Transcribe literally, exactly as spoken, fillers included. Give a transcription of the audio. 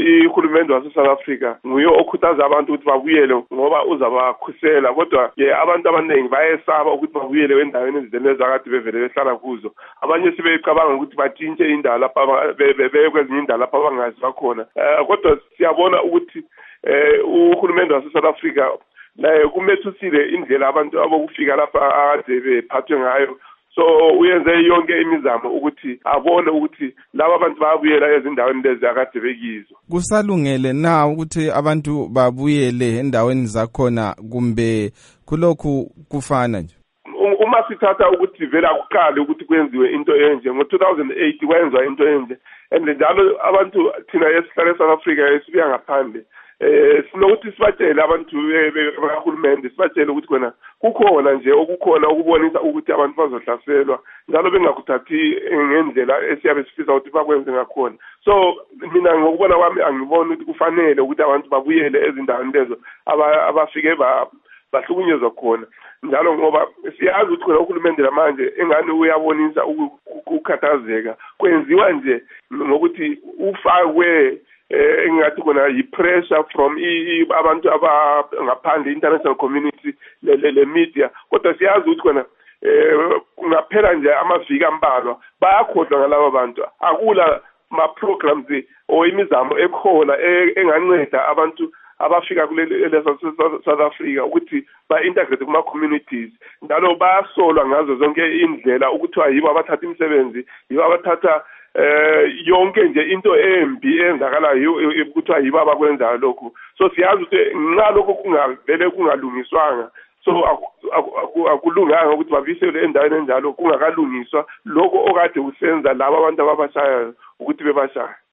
ihulumende wase-South Africa nguye okhuthaza abantu ukuthi babuyele ngoba uzabakhusela, kodwa ye abantu abaningi bayesaba ukuthi babuyele endaweni ezidlele ezakade bevele behlala kuzo. Abanye sebecabanga ukuthi batshintshe indawo lapha beye kwezinye indawo lapha abangazi bakhona. Kodwa siyabona ukuthi eh uhulumende wase-South Africa naye kumethusile indlela abantu abokufika lapha ade bephathwe ngayo. So uyenze yonke imizamo ukuthi abone ukuthi laba abantu babuyela ezindaweni lezi akade bekizo. Kusalungele na ukuthi abantu babuyele endaweni zakhona kumbe kulokhu kufana nje? Uma sithatha ukuthi vele akuqali ukuthi kwenziwe into enje ngo two thousand eight kwenzwa into enje, and njalo abantu thina esihlala eSouth Africa esibuya ngaphandle eh sinokuthi sibatshele abantu behulumende, sibatshele ukuthi kona kukhona nje okukhona ukubonisa ukuthi abantu bazohlaselwa njalo bengakuthathi ngendlela esiyabe sifisa ukuthi bakwenze ngakhona. So mina ngokubona kwami angiboni ukuthi kufanele ukuthi abantu babuyele ezindaweni lezo abafike ba bahlukunyezwa khona, njalo ngoba siyazi ukuthi khona uhulumende lamanje engani uyabonisa ukukhathazeka kwenziwa nje ngokuthi ufakwe eh engathi kona yi-pressure from abantu abangaphandle international community le media. Kodwa siyazi ukuthi kona eh kungaphela nje amaviki ambalwa bayakhohlwa ngalabo bantu. Akula ma-programs o imizamo ekhona enganceda abantu abafika kuleli South Africa ukuthi ba-integrate kuma-communities, njalo bayasolwa ngazo zonke indlela ukuthi yibo abathatha imisebenzi, yibo abathatha eh yonke nje into embi enzakalayo ukuthi yibo abakwenzayo lokho. So siyazi ukuthi nxa lokho kungavele kungalungiswanga, so akulunganga ukuthi babisele endaweni enjalo kungakalungiswa lokho okade usenza laba abantu ababashayayo ukuthi bebashaya.